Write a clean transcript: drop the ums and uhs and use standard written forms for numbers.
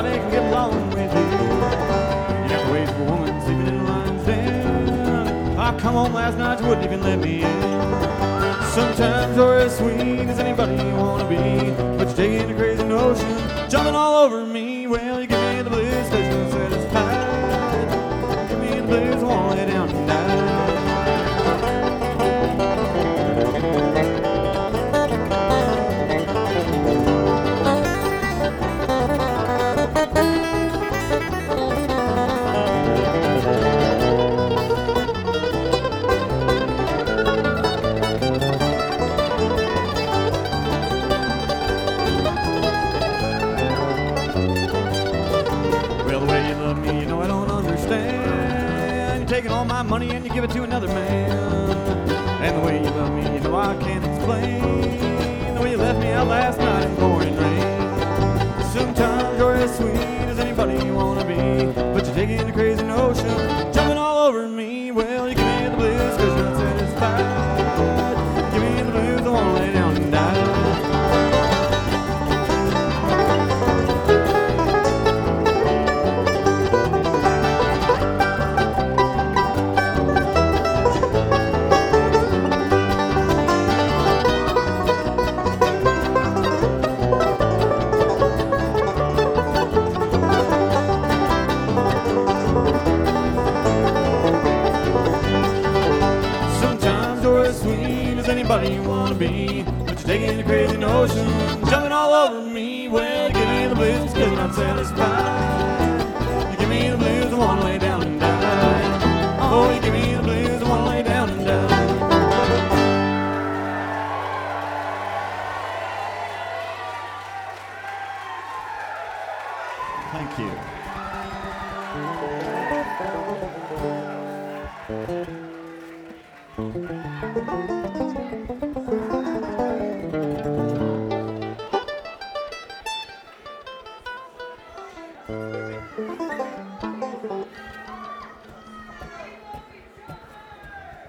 anybody can get along with you. You got the ways of a woman sleeping in lion's den. I come home last night, you wouldn't even let me in. Sometimes you're as sweet as anybody you wanna be, but you're taking a crazy notion, jumping all over me. Well, you give me the blues 'cause you're satisfied. Give me the blues, I wanna lay down tonight. Taking all my money and you give it to another man. And the way you love me, you know I can't explain. The way you left me out last night in pouring rain. Sometimes you're as sweet as anybody you wanna be, but you're taking a crazy notion, jumping all over me. Well, you give me the blues 'cause you're not satisfied. Give me the blues, I wanna lay down and die. Anybody you wanna be, but you're taking a crazy notion, jumping all over me. Well, you give me the blues 'cause you're not satisfied. You give me the